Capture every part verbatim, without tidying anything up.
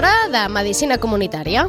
hora de Medicina Comunitària.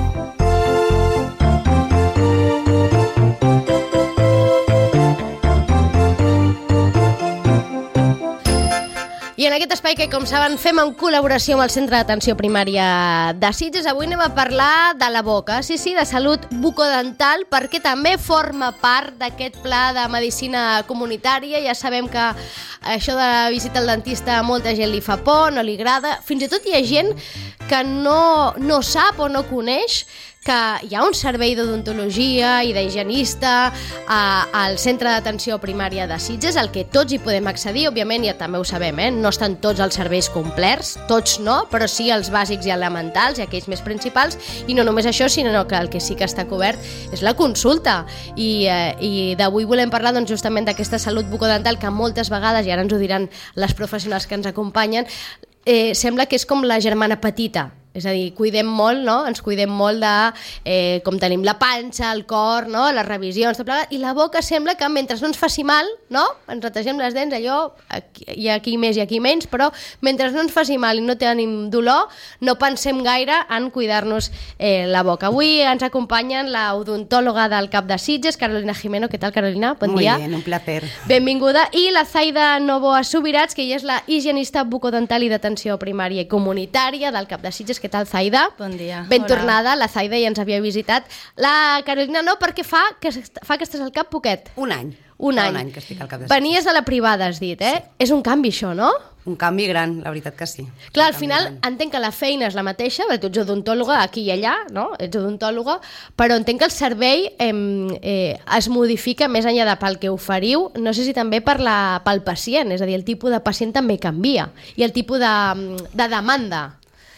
I en aquest espai que, com saben, fem en col·laboració amb el Centre d'Atenció Primària de Sitges, avui anem a parlar de la boca, sí, sí, de salut bucodental, perquè també forma part d'aquest pla de medicina comunitària. Ja sabem que això de la visita al dentista a molta gent li fa por, no li agrada. Fins i tot hi ha gent que no, no sap o no coneix que hi ha un servei d'odontologia i d'higienista al Centre d'Atenció Primària de Sitges, al que tots hi podem accedir. Òbviament, ja també ho sabem, eh? No estan tots els serveis complets, tots no, però sí els bàsics i elementals i aquells més principals. I no només això, sinó que el que sí que està cobert és la consulta. I, eh, i d'avui volem parlar doncs, justament d'aquesta salut bucodental que moltes vegades, i ara ens ho diran les professionals que ens acompanyen, eh, sembla que és com la germana petita. És a dir, cuidem molt, no? Ens cuidem molt de eh, com tenim la panxa, el cor, no? Les revisions, tot plegat, i la boca sembla que mentre no ens faci mal, no? Ens retegem les dents, allò, aquí, hi ha aquí més i aquí menys, però mentre no ens faci mal i no tenim dolor, no pensem gaire en cuidar-nos eh, la boca. Avui ens acompanyen la odontòloga del CAP de Sitges, Carolina Jimeno. Què tal, Carolina? Bon Muy dia. bien, un placer. Benvinguda. I la Zaida Novoa Subirats, que ella és la higienista bucodental i d'atenció primària i comunitària del CAP de Sitges. Què tal, Zaida? Bon dia. Ben Hola. tornada, la Zaida ja ens havia visitat. La Carolina no, perquè fa que, fa que estàs al CAP poquet. Un any. Un any. Un any que estic al CAP de Sitges. Venies de la privada, has dit, eh? Sí. És un canvi, això, no? Un canvi gran, la veritat que sí. Clar, Un al final gran. entenc que la feina és la mateixa, perquè tu ets odontòloga aquí i allà, no? Ets odontòloga, però entenc que el servei eh, eh, es modifica més enllà de pel que oferiu, no sé si també per la, pel pacient, és a dir, el tipus de pacient també canvia, i el tipus de, de demanda.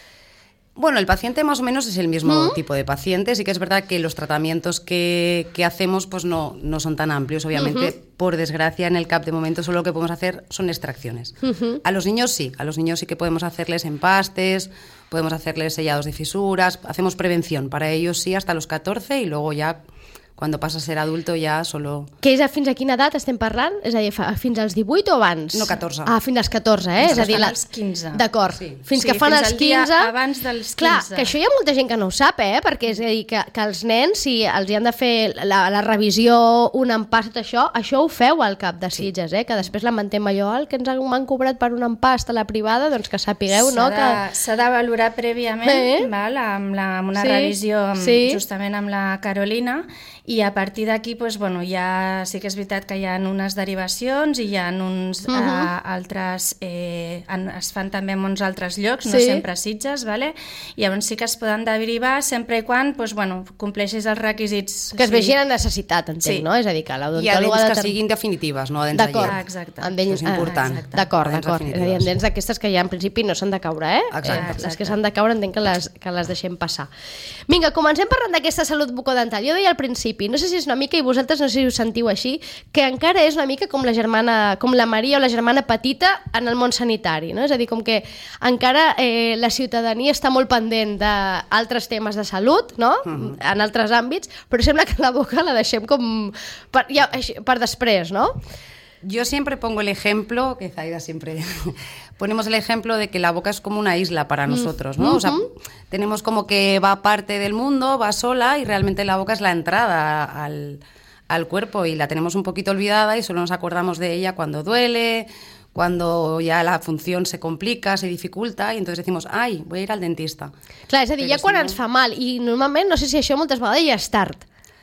Bueno, el paciente más o menos es el mismo ¿Mm? tipo de paciente. Sí que es verdad que los tratamientos que, que hacemos pues no, no son tan amplios. Obviamente, uh-huh. por desgracia, en el CAP de momento solo lo que podemos hacer son extracciones. Uh-huh. A los niños sí, a los niños sí que podemos hacerles empastes, podemos hacerles sellados de fisuras, hacemos prevención. Para ellos sí, hasta los catorce, y luego ya, cuando pasa a ser adulto, ja solo... Que és a fins a quina edat estem parlant? És a dir, fins als divuit o abans? No, catorze. Ah, fins als catorze, eh? Fins és a dir, que fan la... els quinze. D'acord. Sí. Fins sí, que fan fins els el dia quinze... abans dels quinze. Clar, que això hi ha molta gent que no ho sap, eh? Perquè és a dir, que, que els nens, si els hi han de fer la, la revisió, un empast, tot això, això ho feu al CAP de Sitges, eh? Que després lamentem allò, el que ens han cobrat per un empast a la privada, doncs que sapigueu, no? Que... S'ha de valorar prèviament, eh? val? Amb, la, amb una sí. revisió amb, sí. justament amb la Carolina, i a partir d'aquí pues, bueno, ja sí que és veritat que hi ha unes derivacions i hi ha uns uh -huh. uh, altres, eh, en, es fan també en uns altres llocs, sí. no sempre a Sitges, vale? I llavors sí que es poden derivar sempre i quan pues, bueno, compleixis els requisits. Que es vegi la necessitat, entenc, sí. no? És a dir, que l'odontòloga... I a dents de... que siguin definitives, no a dents de llet. Ah, exacte. En dents... Això és important. Ah, d'acord, d'acord. És a dir, en dents d'aquestes que ja en principi no s'han de caure, eh? Exacte. eh les que s'han de caure entenc que les, que les deixem passar. Vinga, comencem parlant d'aquesta salut bucodental. Jo deia al principi, no sé si és una mica, i vosaltres no sé si us sentiu així, que encara és una mica com la germana, com la Maria o la germana petita en el món sanitari, no? És a dir, com que encara eh, la ciutadania està molt pendent d'altres temes de salut, no? Uh-huh. En altres àmbits, però sembla que la boca la deixem com per, ja, per després, no? Yo siempre pongo el ejemplo, que Zaida siempre ponemos el ejemplo de que la boca es como una isla para nosotros, ¿no? Uh-huh. O sea, tenemos como que va parte del mundo, va sola, y realmente la boca es la entrada al, al cuerpo, y la tenemos un poquito olvidada y solo nos acordamos de ella cuando duele, cuando ya la función se complica, se dificulta, y entonces decimos, ai, voy a ir al dentista. Clar, és a dir, Però ja quan si no... ens fa mal, i normalment, no sé si això moltes vegades ja és tard.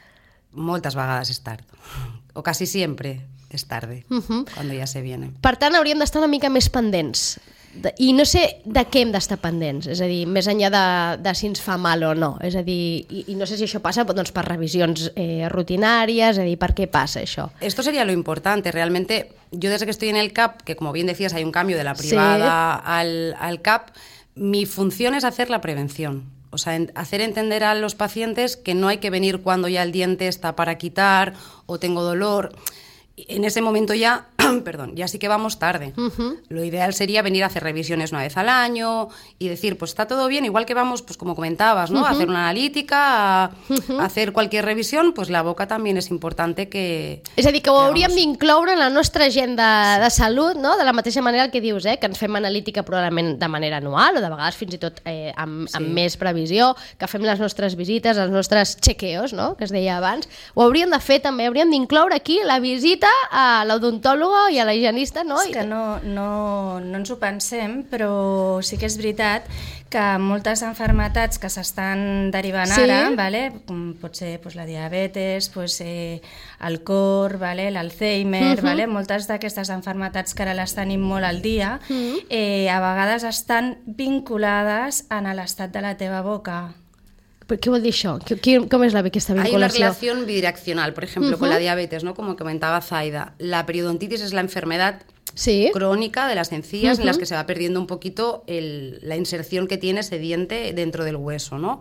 Moltes vegades és tard, o casi siempre és tarde, uh-huh. cuando ya se viene. Per tant, hauríem d'estar una mica més pendents. De, I no sé de què hem d'estar pendents, és a dir, més enllà de, de si ens fa mal o no. És a dir, i, i no sé si això passa doncs, per revisions eh, rutinàries, és a dir, per què passa això? Esto sería lo importante. Realmente, yo desde que estoy en el CAP, que como bien decías, hay un cambio de la privada sí. al, al CAP, mi función es hacer la prevención. O sea, en, hacer entender a los pacientes que no hay que venir cuando ya el diente está para quitar o tengo dolor. En ese momento ya perdón, ya sí que vamos tarde. Uh-huh. Lo ideal sería venir a hacer revisiones una vez al año y decir, pues está todo bien, igual que vamos, pues como comentabas, ¿no? Uh-huh. A hacer una analítica, a, uh-huh. a hacer cualquier revisión, pues la boca también és importante que... És a dir, que ho hauríem d'incloure en la nostra agenda de salut, no? De la mateixa manera que dius, eh? Que ens fem analítica probablement de manera anual o de vegades fins i tot eh, amb, sí. amb més previsió, que fem les nostres visites, els nostres chequeos, no? Que es deia abans. Ho hauríem de fer també, hauríem d'incloure aquí la visita a l'odontòloga i a la higienista, no? És que no, no, no ens ho pensem, però sí que és veritat que moltes malalties que s'estan derivant sí. ara, vale? Com pot ser pues, la diabetes, pues, eh, el cor, vale? l'Alzheimer, uh-huh. vale? Moltes d'aquestes malalties que ara les tenim molt al dia, uh-huh. eh, a vegades estan vinculades en l'estat de la teva boca. ¿Qué vol dir això? ¿Cómo es la, esta vinculación? Hay una relación bidireccional, por ejemplo, uh-huh. con la diabetes, ¿no? Como comentaba Zaida. La periodontitis es la enfermedad sí. crónica de las encías uh-huh. en las que se va perdiendo un poquito el, la inserción que tiene ese diente dentro del hueso, ¿no?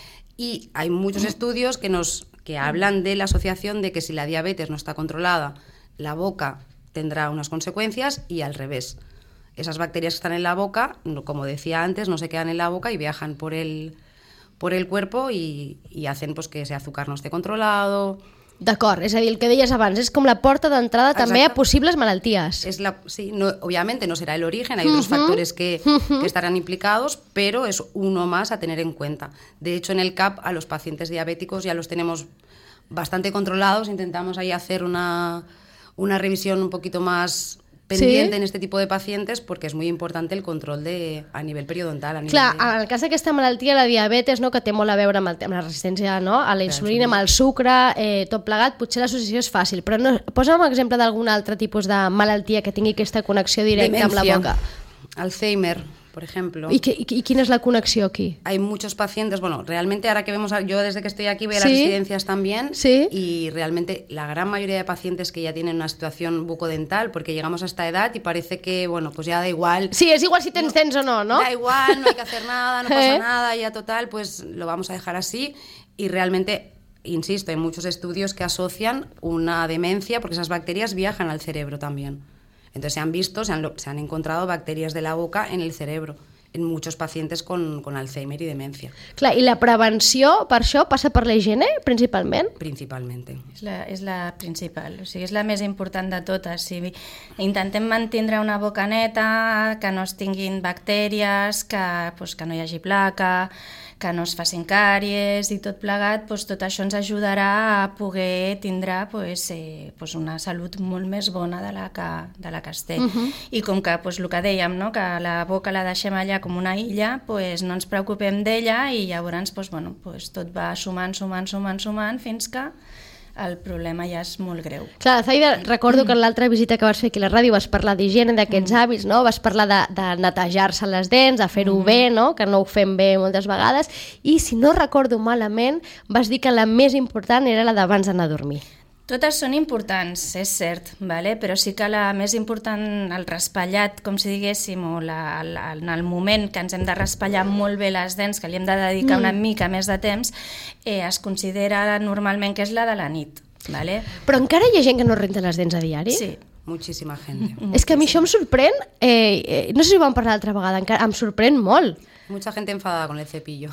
Y hay muchos uh-huh. estudios que, nos, que hablan de la asociación de que si la diabetes no está controlada, la boca tendrá unas consecuencias y al revés. Esas bacterias que están en la boca, como decía antes, no se quedan en la boca y viajan por el... por el cuerpo y, y hacen pues, que ese azúcar no esté controlado. D'acord, és a dir, el que deies abans, és com la porta d'entrada també a possibles malalties. Es la, sí, no, obviamente no será el origen, hay uh-huh. otros factores que, uh-huh. que estarán implicados, pero es uno más a tener en cuenta. De hecho, en el C A P a los pacientes diabéticos ya los tenemos bastante controlados, intentamos ahí hacer una, una revisión un poquito más... pendiente sí? en este tipo de pacientes porque es muy importante el control de, a nivell periodontal. A nivell Clar, de... en el cas d'aquesta malaltia, la diabetes, no, que té molt a veure amb, el, amb la resistència no, a la insulina, amb el sucre, eh, tot plegat, potser l'associació és fàcil, però no, posa'm un exemple d'algun altre tipus de malaltia que tingui aquesta connexió directa Demencia, amb la boca. Alzheimer, por ejemplo. ¿Y, qué, y, ¿Y quién es la conexión aquí? Hay muchos pacientes, bueno, realmente ahora que vemos, yo desde que estoy aquí veo ¿Sí? las residencias también, ¿Sí? y realmente la gran mayoría de pacientes que ya tienen una situación bucodental, porque llegamos a esta edad y parece que, bueno, pues ya da igual. Sí, es igual si tens no, tens o no, ¿no? Da igual, no hay que hacer nada, no pasa ¿Eh? nada, ya total, pues lo vamos a dejar así, y realmente... Insisto, hay muchos estudios que asocian una demencia porque esas bacterias viajan al cerebro también. Entonces se han visto, se han, se han encontrado bacterias de la boca en el cerebro en muchos pacientes con, con Alzheimer i demència. Clar, i la prevenció per això passa per la higiene, principalment? Principalment. És la, és la principal, o sigui, és la més important de totes. Si intentem mantindre una boca neta, que no es tinguin bactèries, que, pues, que no hi hagi placa, que no es facin càries i tot plegat, doncs tot això ens ajudarà a poder tindre pues, eh, pues una salut molt més bona de la que, de la que es té. Uh-huh. I com que pues, el que dèiem, no? Que la boca la deixem allà com una illa, pues, no ens preocupem d'ella i llavors pues, bueno, pues, tot va sumant, sumant, sumant, sumant fins que el problema ja és molt greu. Clar, Zaida, recordo que en l'altra visita que vas fer aquí a la ràdio vas parlar d'higiene, d'aquests mm. hàbits, no? Vas parlar de, de netejar-se les dents, de fer-ho mm. bé, no? Que no ho fem bé moltes vegades, i si no recordo malament vas dir que la més important era la d'abans d'anar a dormir. Totes són importants, és cert, vale? Però sí que la més important, el raspallat, com si diguéssim, o la, la, en el moment que ens hem de raspallar molt bé les dents, que li hem de dedicar mm. una mica més de temps, eh, es considera normalment que és la de la nit. Vale? Però encara hi ha gent que no renta les dents a diari? Sí. Muchísima gent. És que a mi això em sorprèn, eh, eh, no sé si ho vam parlar l'altra vegada, encara em sorprèn molt. Mucha gente enfadada con el cepillo.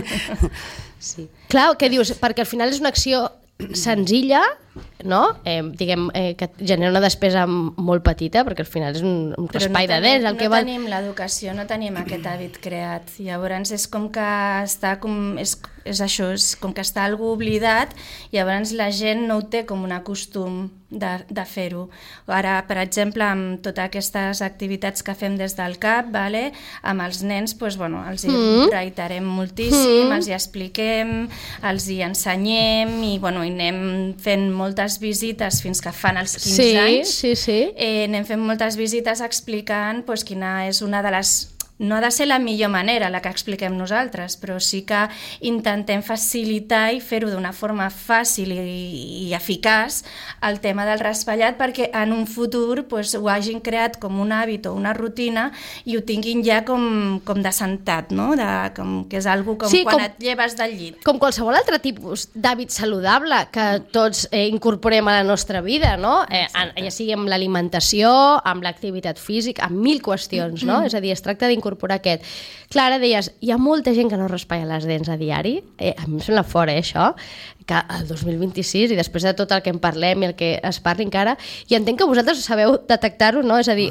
Sí. Clar, què dius? Perquè al final és una acció senzilla, no? Eh, diguem, eh, que genera una despesa molt petita, perquè al final és un, un raspall no de dents. El no que va... tenim l'educació, no tenim aquest hàbit creat. Llavors és com que està com... És, és això, és com que està algú oblidat, llavors la gent no ho té com un costum de, de fer-ho. Ara, per exemple, amb totes aquestes activitats que fem des del C A P, vale? Amb els nens, doncs, bueno, els hi mm. reiterem moltíssim, mm. els hi expliquem, els hi ensenyem i, bueno, i anem fent moltes visites fins que fan els quinze sí, anys. Sí, sí. Eh, anem fent moltes visites explicant doncs, quina és una de les no ha de ser la millor manera la que expliquem nosaltres, però sí que intentem facilitar i fer-ho d'una forma fàcil i, i eficaç el tema del raspallat perquè en un futur pues, ho hagin creat com un hàbit o una rutina i ho tinguin ja com, com de sentat, no? De, com, que és algo com sí, quan com, et lleves del llit. Com qualsevol altre tipus d'hàbit saludable que tots eh, incorporem a la nostra vida, no? Eh, en, ja sigui amb l'alimentació, amb l'activitat física, amb mil qüestions, no? Mm-hmm. És a dir, es tracta d'incorporar aquest. Clara, deies, hi ha molta gent que no raspalla les dents a diari. Eh, a mi em sembla fora, eh, això, que el dos mil vint-i-sis, i després de tot el que en parlem i el que es parli encara, i entenc que vosaltres sabeu detectar-ho, no? És a dir,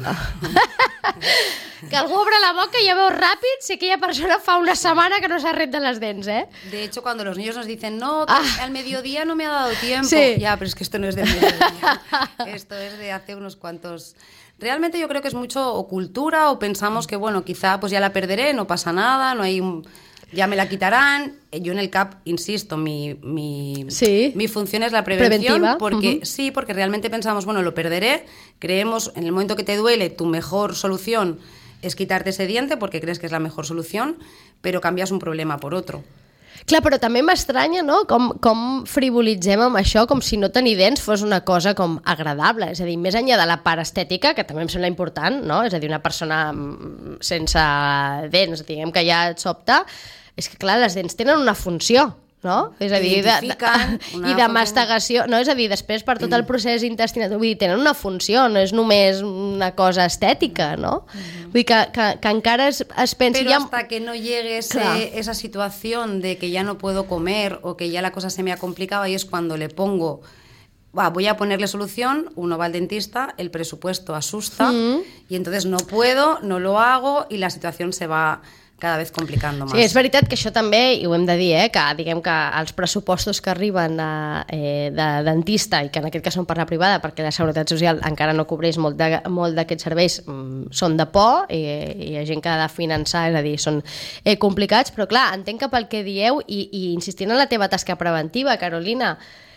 que algú obre la boca i ja veus ràpid si aquella persona fa una setmana que no s'ha renta les dents, ¿eh? De hecho, cuando los niños nos dicen, no, que ah. al mediodía no me ha dado tiempo. Sí. Ya, pero es que esto no es del mediodía. Esto es de hace unos cuantos... Realmente yo creo que es mucho o cultura o pensamos que, bueno, quizá pues ya la perderé, no pasa nada, no hay un... ya me la quitarán. Yo en el C A P, insisto, mi, mi, sí. mi función es la prevención. Preventiva. Porque uh-huh. sí, porque realmente pensamos, bueno, lo perderé, creemos, en el momento que te duele, tu mejor solución es quitarte ese diente porque crees que es la mejor solución, pero cambias un problema por otro. Clar, però també m'estranya, no?, com, com frivolitzem amb això, com si no tenir dents fos una cosa com agradable. És a dir, més enllà de la part estètica, que també em sembla important, no?, és a dir, una persona sense dents, diguem que ja et sobta, és que, clar, les dents tenen una funció, no? És a dir, de, de, i de mastegació, no? És a dir, després per tot el procés intestinal, vull dir, tenen una funció, no és només una cosa estètica, no? Vull dir que, que, que encara es, es pensi... Pero hasta que no llegue ese, esa situación de que ya no puedo comer o que ya la cosa se me ha complicado, y es cuando le pongo... Va, voy a ponerle solución, uno va al dentista, el presupuesto asusta, mm. y entonces no puedo, no lo hago, y la situación se va... cada vez complicando más. Sí, és veritat que això també, i ho hem de dir, eh, que diguem que els pressupostos que arriben a, eh, de dentista, i que en aquest cas són per la privada, perquè la Seguretat Social encara no cobreix molt d'aquests serveis, mm, són de por, i, i hi ha gent que ha de finançar, és a dir, són eh, complicats, però clar, entenc que pel que dieu, i, i insistint en la teva tasca preventiva, Carolina,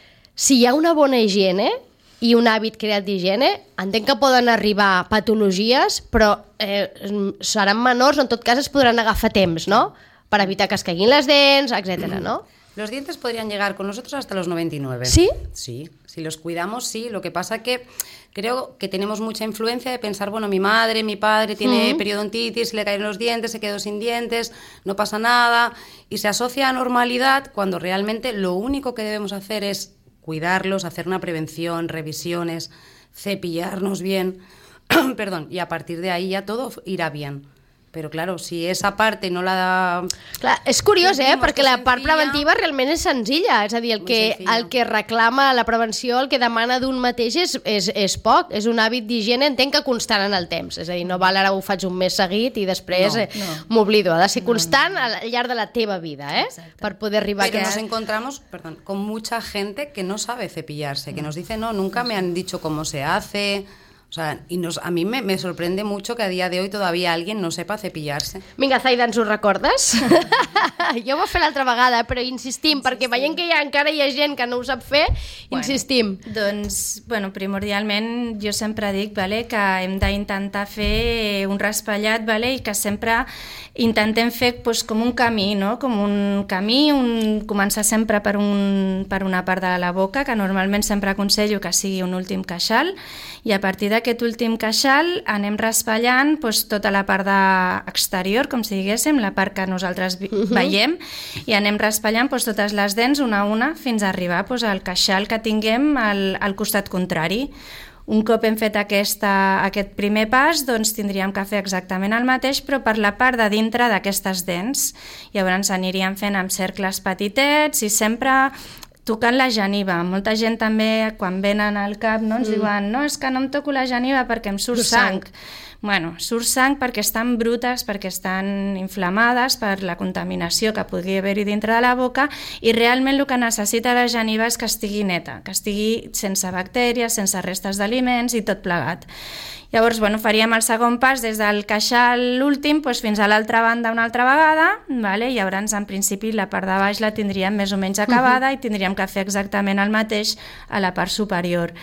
si hi ha una bona higiene i un hàbit creat d'higiene, entenc que poden arribar patologies, però eh, seran menors, o en tot cas es podran agafar temps, ¿no? Per evitar que es caiguin les dents, etcétera, ¿no? Los dientes podrían llegar con nosotros hasta los noventa y nueve. ¿Sí? Sí, si los cuidamos, sí. Lo que pasa que creo que tenemos mucha influencia de pensar, bueno, mi madre, mi padre tiene uh-huh. periodontitis, le caen los dientes, se quedó sin dientes, no pasa nada, y se asocia a normalidad cuando realmente lo único que debemos hacer es cuidarlos, hacer una prevención, revisiones, cepillarnos bien, perdón, y a partir de ahí ya todo irá bien. Però, claro, si esa parte no la... Clar, és curiós, eh? Perquè la part preventiva realment és senzilla. És a dir, el que, el que reclama la prevenció, el que demana d'un mateix és, és, és poc. És un hàbit d'higiene, entenc que constant en el temps. És a dir, no val ara ho faig un mes seguit i després no, no. m'oblido. Ha de ser constant al llarg de la teva vida, eh? Exacte. Per poder arribar Pero a... nos encontramos, perdón, con mucha gente que no sabe cepillarse, que nos dice, no, nunca me han dicho cómo se hace... O sea, y nos, a mí me, me sorprende mucho que a día de hoy todavía alguien no sepa cepillarse. Vinga, Zaida, ens ho recordes? Jo ho vaig fer l'altra vegada, però insistim, insistim, perquè veiem que hi ha, encara hi ha gent que no ho sap fer, bueno, insistim. Doncs, bueno, primordialment jo sempre dic, vale, que hem d'intentar fer un raspallat, vale, i que sempre intentem fer pues, com un camí, no? Com un camí, un, començar sempre per, un, per una part de la boca, que normalment sempre aconsello que sigui un últim queixal, i a partir d'aquest últim queixal anem raspallant doncs, tota la part de exterior, com si diguéssim, la part que nosaltres uh-huh. veiem, i anem raspallant doncs, totes les dents una a una fins a arribar doncs, al queixal que tinguem al, al costat contrari. Un cop hem fet aquesta, aquest primer pas, doncs tindríem que fer exactament el mateix, però per la part de dintre d'aquestes dents. Llavors aniríem fent amb cercles petitets i sempre tocant la geniva. Molta gent també, quan venen al cap, no, ens mm. diuen no, és que no em toco la geniva perquè em surt sang. sang. Bueno, surt sang perquè estan brutes, perquè estan inflamades per la contaminació que podria haver-hi dintre de la boca, i realment el que necessita la geniva és que estigui neta, que estigui sense bactèries, sense restes d'aliments i tot plegat. Llavors, bueno, faríem el segon pas des del queixal últim doncs, fins a l'altra banda una altra vegada, vale? I llavors, en principi, la part de baix la tindríem més o menys acabada uh-huh. i tindríem que fer exactament el mateix a la part superior.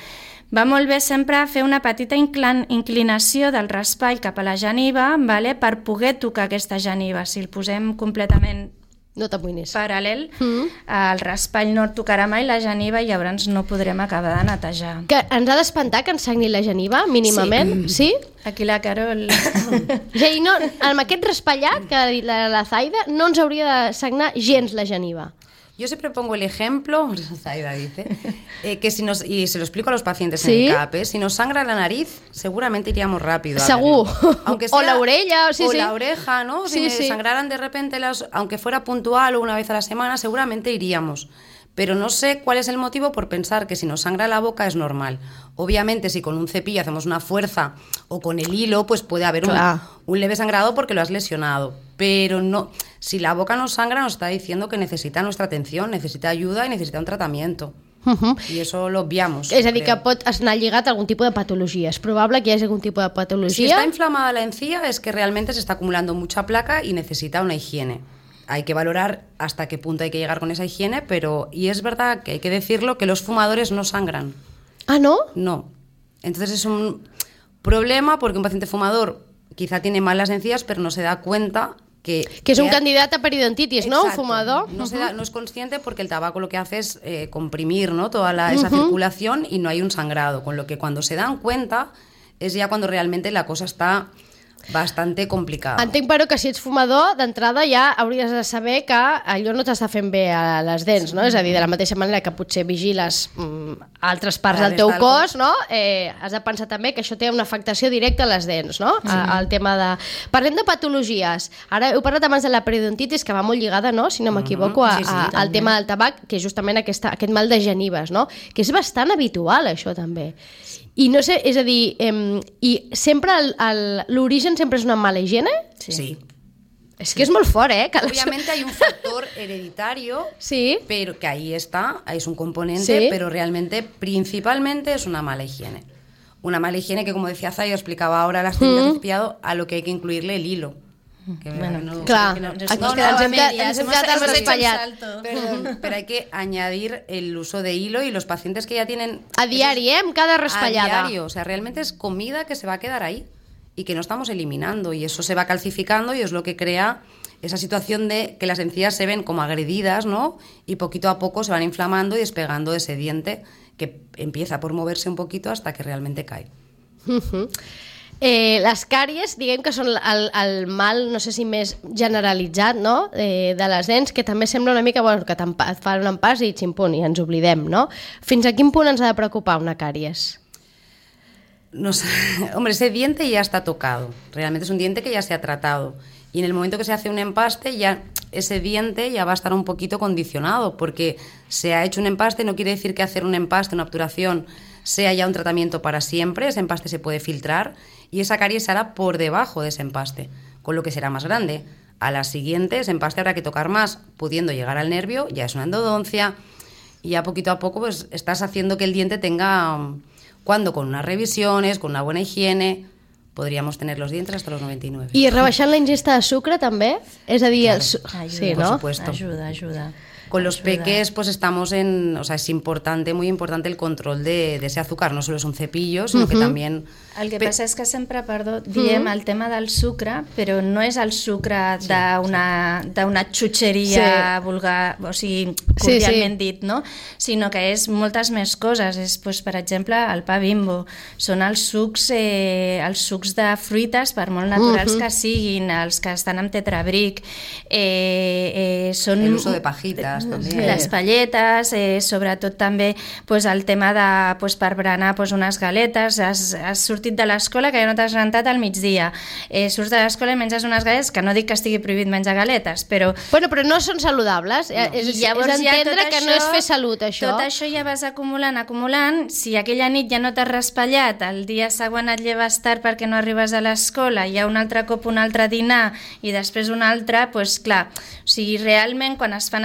va molt bé sempre fer una petita inclin- inclinació del raspall cap a la geniva, vale? Per poder tocar aquesta geniva. Si el posem completament no t'amoïnis. paral·lel, mm. el raspall no tocarà mai la geniva i llavors no podrem acabar de netejar. Que ens ha d'espantar que ens sagni la geniva, mínimament? Sí? sí? Aquí la Carol... És a dir, no, amb aquest raspallat que ha dit la, la Zaida no ens hauria de sagnar gens la geniva. Yo siempre pongo el ejemplo, Zaida dice, eh, que si nos, y se lo explico a los pacientes ¿Sí? en el C A P, si nos sangra la nariz, seguramente iríamos rápido. Segur. Aunque sea, o la orella, sí, o sí. la oreja, ¿no? Si sí, me sí. sangraran de repente, las, aunque fuera puntual o una vez a la semana, seguramente iríamos. Pero no sé cuál es el motivo por pensar que si nos sangra la boca es normal. Obviamente, si con un cepillo hacemos una fuerza o con el hilo, pues puede haber un, un leve sangrado porque lo has lesionado. Pero no, si la boca nos sangra, nos está diciendo que necesita nuestra atención, necesita ayuda y necesita un tratamiento. Uh-huh. I això lo obviamos. És a dir, creo. que pot anar lligat a algun tipus de patologia. És probable que hi hagi algun tipus de patologia. Si está inflamada la encía es que realmente se está acumulando mucha placa y necesita una higiene. Hay que valorar hasta qué punto hay que llegar con esa higiene, pero, y es verdad que hay que decirlo, que los fumadores no sangran. Ah, ¿no? No. Entonces es un problema porque un paciente fumador quizá tiene mal las encías, pero no se da cuenta que... Que és un que candidat a periodontitis, ¿no? Un fumador. No, se da, no es consciente porque el tabaco lo que hace es eh, comprimir, ¿no? Toda la, esa uh-huh. circulación y no hay un sangrado. Con lo que cuando se dan cuenta es ya cuando realmente la cosa está bastante complicada. Entenc, però, que si ets fumador, d'entrada ja hauries de saber que allò no t'està fent bé a les dents, no? És a dir, de la mateixa manera que potser vigiles mm, altres parts del teu cos, no? Eh, has de pensar també que això té una afectació directa a les dents, no? Sí. A, al tema de... Parlem de patologies. Ara heu parlat abans de la periodontitis, que va molt lligada, no? Si no m'equivoco, a, sí, sí, a, al tema del tabac, que és justament aquesta, aquest mal de genives, no? Que és bastant habitual, això, també. I no sé, és a dir, eh, i sempre el, el, l'origen sempre és una mala higiene? Sí. sí. Es que es muy fuerte, ¿eh? Obviamente hay un factor hereditario, sí. pero que ahí está, es un componente, sí. pero realmente, principalmente, es una mala higiene. Una mala higiene que, como decía Zaya, explicaba ahora las técnicas de cepillado, a lo que hay que incluirle el hilo. Que bueno, no, clar, que no, aquí no, no, ens hem quedat al raspallat. Perdón, pero hay que añadir el uso de hilo y los pacientes que ya tienen... A diario, ¿eh? Cada raspallada. A diario, o sea, realmente es comida que se va a quedar ahí y que no estamos eliminando y eso se va calcificando y es lo que crea esa situación de que las encías se ven como agredidas, ¿no? Y poquito a poco se van inflamando y despegando de ese diente que empieza por moverse un poquito hasta que realmente cae. Uh-huh. Eh, les càries, diguem que són el, el mal, no sé si més generalitzat, no? eh, de les dents, que també sembla una mica bueno, que et fan un empàs i ximpun, i ens oblidem, no? Fins a quin punt ens ha de preocupar una càries? No sé. Hombre, ese diente ya está tocado, realmente es un diente que ya se ha tratado y en el momento que se hace un empaste ya ese diente ya va a estar un poquito condicionado porque se ha hecho un empaste, no quiere decir que hacer un empaste, una obturación sea ya un tratamiento para siempre, ese empaste se puede filtrar y esa caries se hará por debajo de ese empaste, con lo que será más grande. A la siguiente, ese empaste habrá que tocar más, pudiendo llegar al nervio, ya es una endodoncia, y ya poquito a poco pues estás haciendo que el diente tenga, cuando con unas revisiones, con una buena higiene, podríamos tener los dientes hasta los noventa y nueve. I rebaixant la ingesta de sucre també? És a dir, claro. el su... Ayuda, sí, por ¿no? supuesto. Ayuda, ayuda. Con los peques pues estamos en, o sea, es importante, muy importante el control de, de ese azúcar, no solo es un cepillo, sino uh-huh. que también... El que passa és que sempre, perdó, diem uh-huh. el tema del sucre, però no és el sucre sí, d'una sí. d'una xutxeria sí. vulgar, o sigui, cordialment sí, sí. dit, no? Sinó que és moltes més coses. És, doncs, per exemple, el pa Bimbo. Són els sucs, eh, els sucs de fruites, per molt naturals uh-huh. que siguin, els que estan amb tetrabric. Eh, eh, són... El uso de pajitas. També. Les palletes, eh, sobretot també pues, el tema de, pues, per berenar pues, unes galetes, has, has sortit de l'escola que ja no t'has rentat al migdia, eh, surts de l'escola i menges unes galetes, que no dic que estigui prohibit menjar galetes, però... Bueno, però no són saludables, no. és, és entendre ja que això, no és fer salut, això. Tot això ja vas acumulant, acumulant, si aquella nit ja no t'has raspallat, el dia següent et lleves tard perquè no arribes a l'escola, hi ha un altre cop un altre dinar i després un altre, doncs clar, o sigui, realment quan es fan aquestes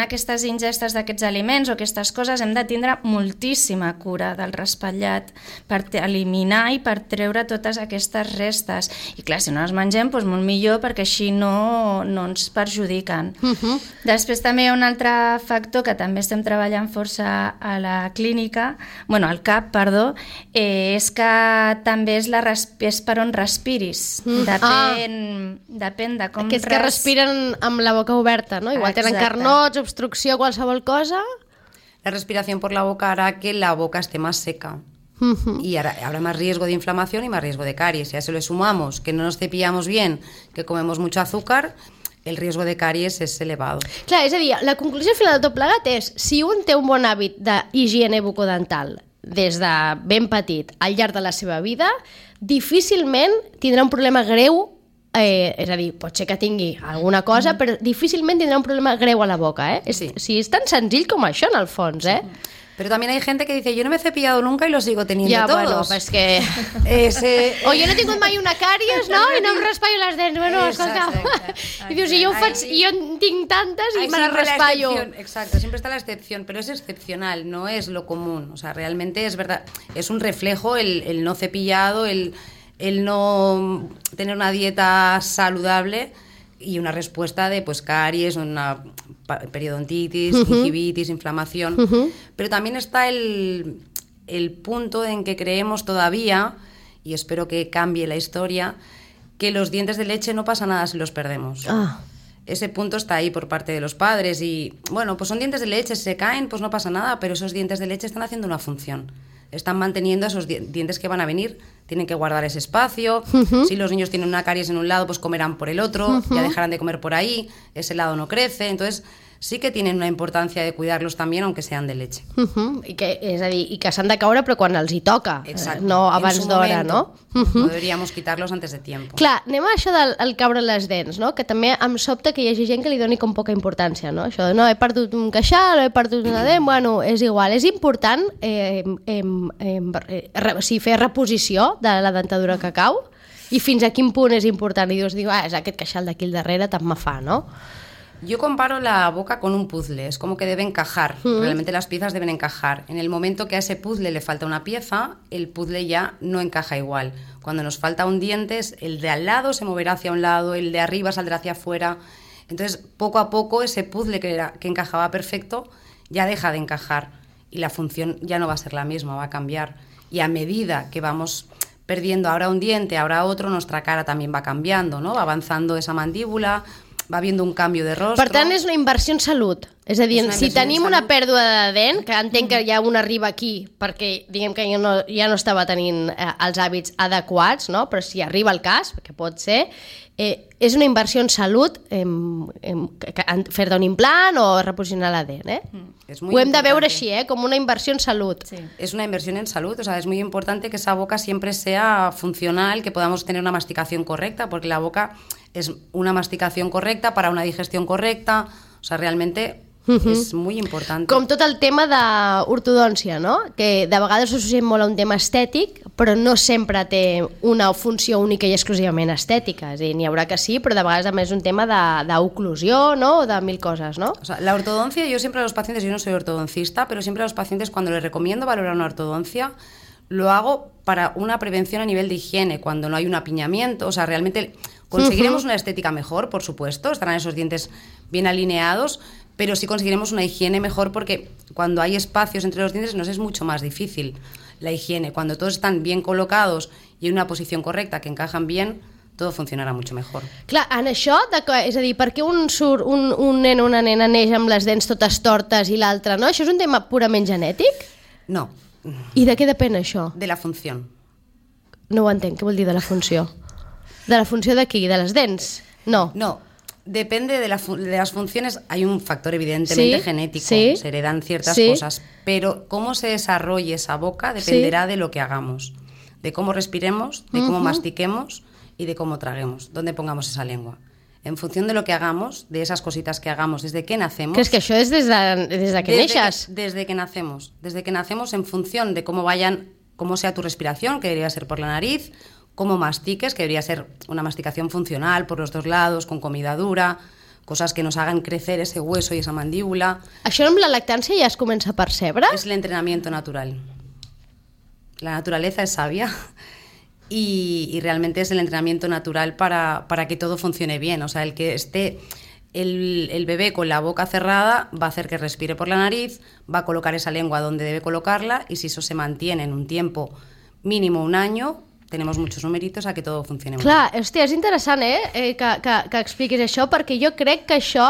ingestes d'aquests aliments o aquestes coses hem de tindre moltíssima cura del raspallat per eliminar i per treure totes aquestes restes. I clar, si no les mengem, doncs molt millor perquè així no, no ens perjudiquen. Uh-huh. Després també hi ha un altre factor que també estem treballant força a la clínica, bueno, al C A P, perdó, eh, és que també és, la és per on respiris. Mm. Depèn, ah. depèn de com... Aquests res... que respiren amb la boca oberta, ¿no? Igual tenen carnots, obstrucció, qualsevol cosa. La respiración por la boca hará que la boca esté más seca. Uh-huh. Y ahora, habrá más riesgo de inflamación y más riesgo de caries. Si a eso le sumamos que no nos cepillamos bien, que comemos mucho azúcar, el riesgo de caries és elevado. Clar, és a dir, la conclusió final de tot plegat és si un té un bon hàbit d'higiene bucodental des de ben petit al llarg de la seva vida, difícilment tindrà un problema greu. Eh, és a dir, pot ser que tingui alguna cosa, mm. però difícilment tindrà un problema greu a la boca, eh? Sí. És, sí, és tan senzill com això, en el fons, eh? Pero también hay gente que dice, yo no me he cepillado nunca y lo sigo teniendo ja, todos. Bueno, pues que... Ese... O jo no he tingut mai una càries, no? I no em raspallo les dents. Bueno, escolta. I dius, i jo, ho faig, jo en tinc tantes i me les raspallo. Exacto, siempre está la excepción, pero es excepcional, no es lo común. O sea, realmente es verdad, es un reflejo el, el no cepillado, el... el no tener una dieta saludable y una respuesta de pues caries, una periodontitis, uh-huh. gingivitis, inflamación. Uh-huh. Pero también está el, el punto en que creemos todavía, y espero que cambie la historia, que los dientes de leche no pasa nada si los perdemos. Ah. Ese punto está ahí por parte de los padres y, bueno, pues son dientes de leche, si se caen, pues no pasa nada, pero esos dientes de leche están haciendo una función. Están manteniendo esos dientes que van a venir, tienen que guardar ese espacio. Uh-huh. Si los niños tienen una caries en un lado, pues comerán por el otro, uh-huh. ya dejarán de comer por ahí, ese lado no crece, entonces sí que tienen una importancia de cuidarlos también, aunque sean de leche. Uh-huh. I que, és a dir, i que s'han de caure però quan els hi toca, exacto. no abans d'hora, no? Uh-huh. No deberíamos quitarlos antes de tiempo. Clar, anem a això del el caure les dents, no? Que també em sobta que hi hagi gent que li doni com poca importància, no? Això de, no, he perdut un queixal, he perdut una dent, bueno, és igual. És important eh, eh, eh, eh, sí, fer reposició de la dentadura que cau i fins a quin punt és important. I dius, diu, ah, és aquest queixal d'aquí al darrere, tant me fa, no? Yo comparo la boca con un puzzle, es como que debe encajar, mm. realmente las piezas deben encajar. En el momento que a ese puzzle le falta una pieza, el puzzle ya no encaja igual. Cuando nos falta un diente, el de al lado se moverá hacia un lado, el de arriba saldrá hacia afuera. Entonces, poco a poco, ese puzzle que, era, que encajaba perfecto ya deja de encajar y la función ya no va a ser la misma, va a cambiar. Y a medida que vamos perdiendo ahora un diente, ahora otro, nuestra cara también va cambiando, ¿no? Va avanzando esa mandíbula, va habiendo un canvio de rostro. Per tant, és una inversió en salut. És a dir, és si tenim una pèrdua de dent, que entenc que ja un arriba aquí perquè diguem que ja no, ja no estava tenint eh, els hàbits adequats, no? Però si arriba el cas, que pot ser, eh, és una inversió en salut eh, eh, fer-te un implant o reposicionar la dent. Eh? Es muy Ho hem de importante. veure així, eh? Com una inversió en salut. Sí. Es una inversión en salud, o sea, es muy importante que esa boca siempre sea funcional, que podamos tener una masticación correcta, porque la boca es una masticación correcta para una digestión correcta, o sea, realmente uh-huh. és molt important. Com tot el tema d'ortodòncia, no? Que de vegades s'associa molt a un tema estètic, però no sempre té una funció única i exclusivament estètica. És a dir, n'hi haurà que sí, però de vegades també és un tema d'oclusió, ¿no? O de mil cosas, ¿no? O sea, la ortodoncia, yo siempre a los pacientes, yo no soy ortodoncista, pero siempre a los pacientes cuando les recomiendo valorar una ortodoncia, lo hago para una prevención a nivel de higiene, cuando no hay un apiñamiento, o sea, realmente conseguiremos uh-huh. una estética mejor, por supuesto, estarán esos dientes bien alineados, pero sí conseguiremos una higiene mejor porque cuando hay espacios entre los dientes nos es mucho más difícil la higiene. Cuando todos están bien colocados y en una posición correcta, que encajan bien, todo funcionarà mucho mejor. Clar, en això, de, és a dir, per què un, surt, un, un nen o una nena neix amb les dents totes tortes i l'altre no? Això és un tema purament genètic? No. I de què depèn això? De la funció. No ho entenc, què vol dir de la funció? ¿De la función de aquí, de las dents? No. No, depende de, la fu- de las funciones. Hay un factor evidentemente sí, genético, sí, se heredan ciertas sí. cosas, pero cómo se desarrolle esa boca dependerá sí. de lo que hagamos, de cómo respiremos, de cómo uh-huh. mastiquemos y de cómo traguemos, dónde pongamos esa lengua. En función de lo que hagamos, de esas cositas que hagamos desde que nacemos... ¿Crees que això és des de, des de que desde neixes? Que, desde que nacemos. Desde que nacemos en función de cómo vayan, cómo sea tu respiración, que debería ser por la nariz, cómo mastiques, que debería ser una masticación funcional por los dos lados, con comida dura, cosas que nos hagan crecer ese hueso y esa mandíbula. Això amb la lactància ja es comença a percebre? Es el entrenamiento natural. La naturaleza es sabia y, y realmente es el entrenamiento natural para, para que todo funcione bien. O sea, el que esté el, el bebé con la boca cerrada va a hacer que respire por la nariz, va a colocar esa lengua donde debe colocarla, y si eso se mantiene en un tiempo mínimo un año, tenemos muchos numeritos a que todo funcione Clar, muy bien. hòstia, és interessant, eh, eh que, que, que expliquis això, perquè jo crec que això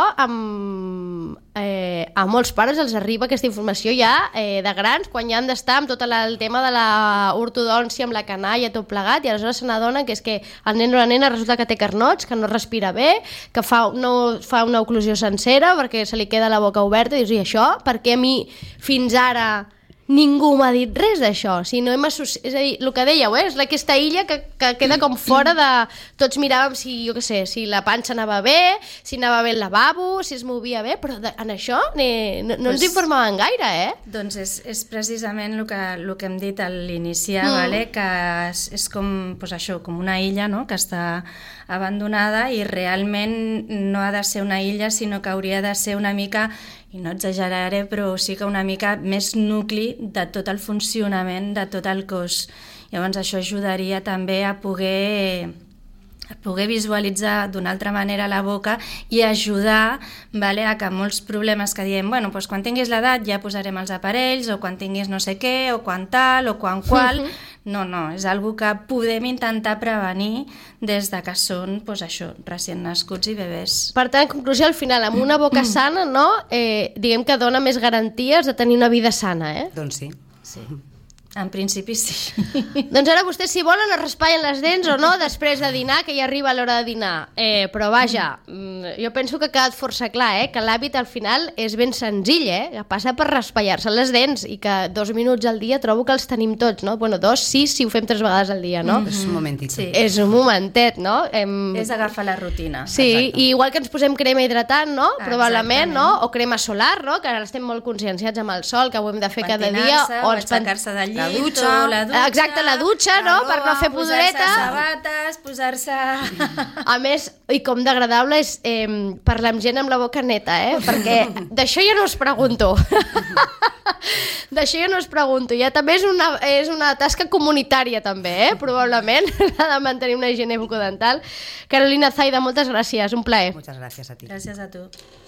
amb, eh, a molts pares els arriba aquesta informació ja eh, de grans, quan ja han d'estar amb tot la, el tema de la ortodòncia, amb la canalla, tot plegat, i aleshores se n'adonen que és que el nen o la nena resulta que té carnots, que no respira bé, que fa, no fa una oclusió sencera perquè se li queda la boca oberta, i dius, i això? Per què a mi fins ara ningú m'ha dit res d'això? Si no hem associ... És a dir, el que dèieu, eh? És aquesta illa que, que queda com fora de... Tots miràvem si, jo què sé, si la panxa anava bé, si anava bé el lavabo, si es movia bé, però de, en això ne, no, no pues, ens informaven gaire, eh? Doncs és, és precisament el que, el que hem dit a l'iniciar, mm. vale? Que és, és com, pues això, com una illa, no? Que està abandonada, i realment no ha de ser una illa, sinó que hauria de ser una mica, i no exageraré, però sí que una mica més nucli de tot el funcionament de tot el cos. Llavors això ajudaria també a poder, a poder visualitzar d'una altra manera la boca i ajudar, vale, a que molts problemes que diem, bueno, doncs quan tinguis l'edat ja posarem els aparells, o quan tinguis no sé què, o quan tal, o quan qual... No, no, és algo que podem intentar prevenir des de que són, doncs això, recient nascuts i bebès. Per tant, en conclusió, al final, amb una boca sana, no, eh, diguem que dona més garanties de tenir una vida sana, eh? Doncs sí. Sí. En principi sí. Doncs ara vostès, si volen, es raspallen les dents o no després de dinar, que ja arriba l'hora de dinar. Eh, però vaja, jo penso que ha quedat força clar, eh, que l'hàbit al final és ben senzill, eh, que passa per raspallar-se les dents, i que dos minuts al dia trobo que els tenim tots, no? Bueno, dos, sí, si ho fem tres vegades al dia, no? Mm-hmm. És un momentito. Sí. És un momentet, no? Em... És agafar la rutina. Sí, Exacte. i igual que ens posem crema hidratant, no? Probablement, Exactament. no? O crema solar, no? Que ara estem molt conscienciats amb el sol, que ho hem de fer cada dia. O aixecar-se del llit, la dutxa, la dutxa, exacte, la dutxa, no? roba, Per no fer pudoreta. Posar-se sabates, posar-se... A més, i com d'agradable és eh, parlar amb gent amb la boca neta, eh? Perquè d'això ja no us pregunto. D'això ja no us pregunto. Ja també és una, és una tasca comunitària, també, eh? Probablement, la de mantenir una higiene bucodental. Carolina Zaida, moltes gràcies, un plaer. Muchas gracias a ti. Gràcies a tu.